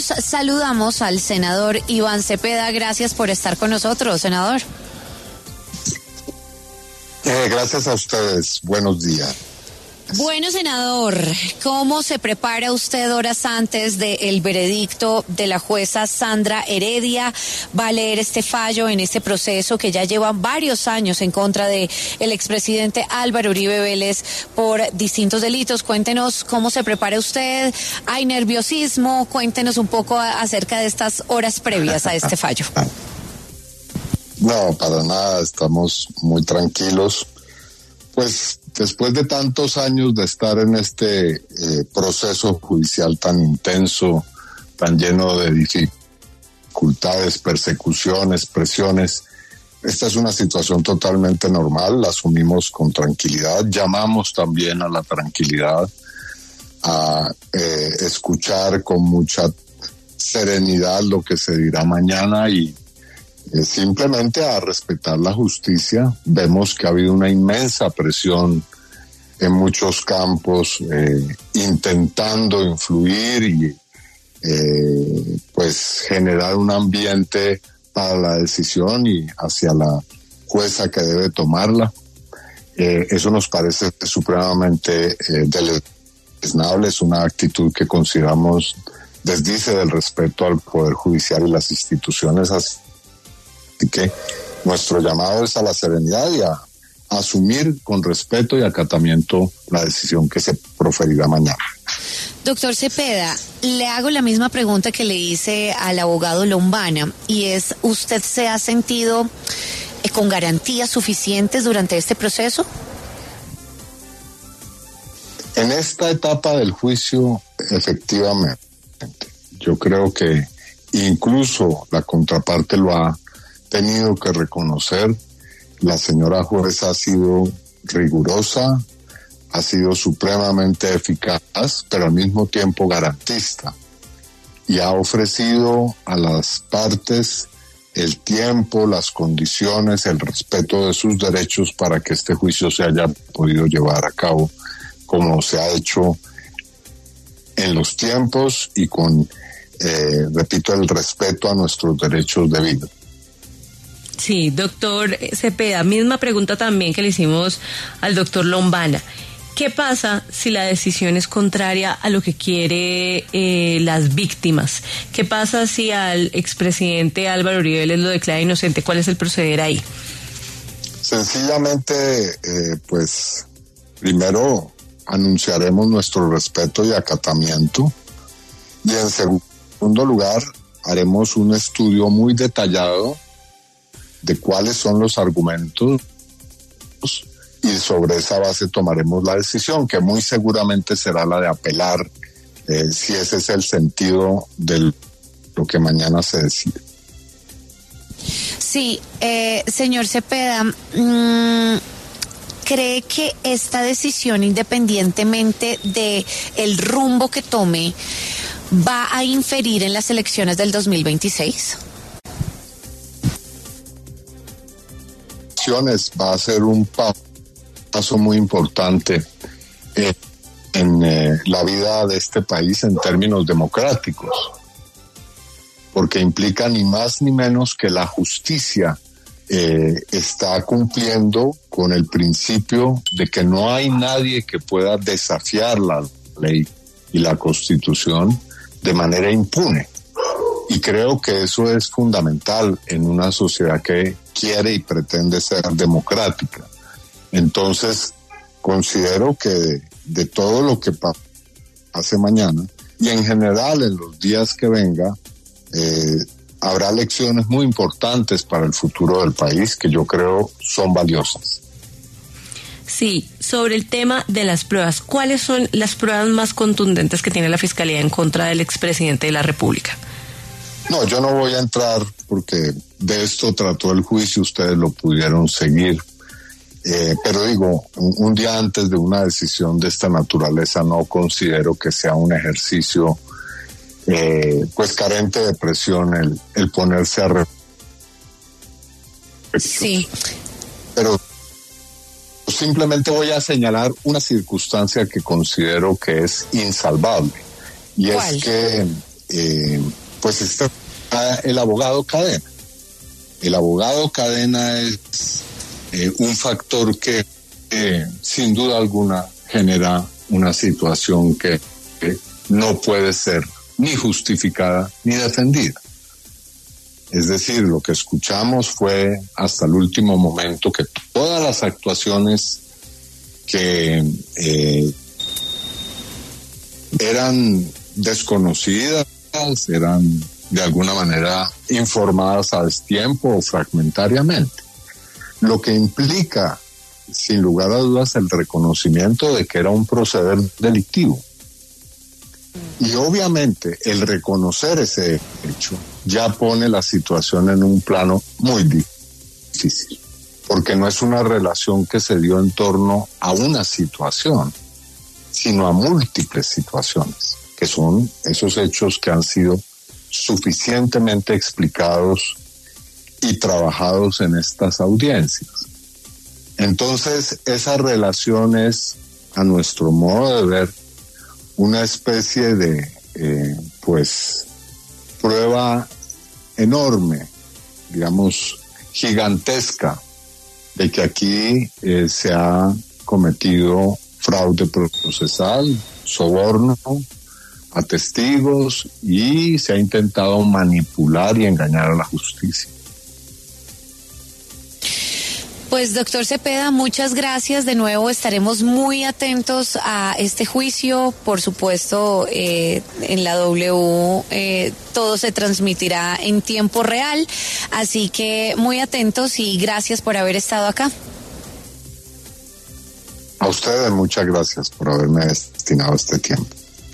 Saludamos al senador Iván Cepeda. Gracias por estar con nosotros, senador. Gracias a ustedes. Buenos días. Bueno, senador, ¿cómo se prepara usted horas antes del veredicto de la jueza Sandra Heredia? ¿Va a leer este fallo en este proceso que ya lleva varios años en contra de el expresidente Álvaro Uribe Vélez por distintos delitos? Cuéntenos cómo se prepara usted. ¿Hay nerviosismo? Cuéntenos un poco acerca de estas horas previas a este fallo. No, para nada, estamos muy tranquilos. Pues después de tantos años de estar en este proceso judicial tan intenso, tan lleno de dificultades, persecuciones, presiones, esta es una situación totalmente normal, la asumimos con tranquilidad, llamamos también a la tranquilidad, a escuchar con mucha serenidad lo que se dirá mañana y simplemente a respetar la justicia. Vemos que ha habido una inmensa presión en muchos campos, intentando influir y pues generar un ambiente para la decisión y hacia la jueza que debe tomarla. Eso nos parece supremamente deleznable, es una actitud que consideramos desdice del respeto al Poder Judicial y las instituciones. Así que nuestro llamado es a la serenidad y a asumir con respeto y acatamiento la decisión que se proferirá mañana. Doctor Cepeda, le hago la misma pregunta que le hice al abogado Lombana, y es, ¿usted se ha sentido con garantías suficientes durante este proceso? En esta etapa del juicio, efectivamente, yo creo que incluso la contraparte lo ha tenido que reconocer. La señora jueza ha sido rigurosa, ha sido supremamente eficaz, pero al mismo tiempo garantista, y ha ofrecido a las partes el tiempo, las condiciones, el respeto de sus derechos para que este juicio se haya podido llevar a cabo como se ha hecho en los tiempos y con, repito, el respeto a nuestros derechos de vida. Sí, doctor Cepeda, misma pregunta también que le hicimos al doctor Lombana. ¿Qué pasa si la decisión es contraria a lo que quiere las víctimas? ¿Qué pasa si al expresidente Álvaro Uribe Vélez lo declara inocente? ¿Cuál es el proceder ahí? Sencillamente, pues, primero anunciaremos nuestro respeto y acatamiento, y en segundo lugar haremos un estudio muy detallado de cuáles son los argumentos y sobre esa base tomaremos la decisión, que muy seguramente será la de apelar, si ese es el sentido de lo que mañana se decide. Sí, señor Cepeda, ¿cree que esta decisión, independientemente de el rumbo que tome, va a inferir en las elecciones del 2026? Va a ser un paso muy importante en la vida de este país en términos democráticos, porque implica ni más ni menos que la justicia está cumpliendo con el principio de que no hay nadie que pueda desafiar la ley y la Constitución de manera impune. Y creo que eso es fundamental en una sociedad que quiere y pretende ser democrática. Entonces, considero que de todo lo que pase mañana y en general en los días que venga, habrá lecciones muy importantes para el futuro del país que yo creo son valiosas. Sí, sobre el tema de las pruebas, ¿cuáles son las pruebas más contundentes que tiene la Fiscalía en contra del expresidente de la República? No, yo no voy a entrar porque de esto trató el juicio, ustedes lo pudieron seguir. Pero digo, un día antes de una decisión de esta naturaleza no considero que sea un ejercicio pues carente de presión el ponerse a Sí. Pero simplemente voy a señalar una circunstancia que considero que es insalvable, y ¿cuál? es que pues está el abogado cadena. El abogado cadena es un factor que sin duda alguna genera una situación que no puede ser ni justificada ni defendida. Es decir, lo que escuchamos fue hasta el último momento que todas las actuaciones que eran desconocidas, eran de alguna manera informadas a destiempo o fragmentariamente, lo que implica sin lugar a dudas el reconocimiento de que era un proceder delictivo. Y obviamente el reconocer ese hecho ya pone la situación en un plano muy difícil, porque no es una relación que se dio en torno a una situación, sino a múltiples situaciones, que son esos hechos que han sido suficientemente explicados y trabajados en estas audiencias. Entonces, esa relación es, a nuestro modo de ver, una especie de, prueba enorme, digamos, gigantesca, de que aquí se ha cometido fraude procesal, soborno a testigos y se ha intentado manipular y engañar a la justicia. Pues doctor Cepeda, muchas gracias. De nuevo estaremos muy atentos a este juicio. Por supuesto, en la W todo se transmitirá en tiempo real. Así que muy atentos y gracias por haber estado acá. A ustedes muchas gracias por haberme destinado este tiempo.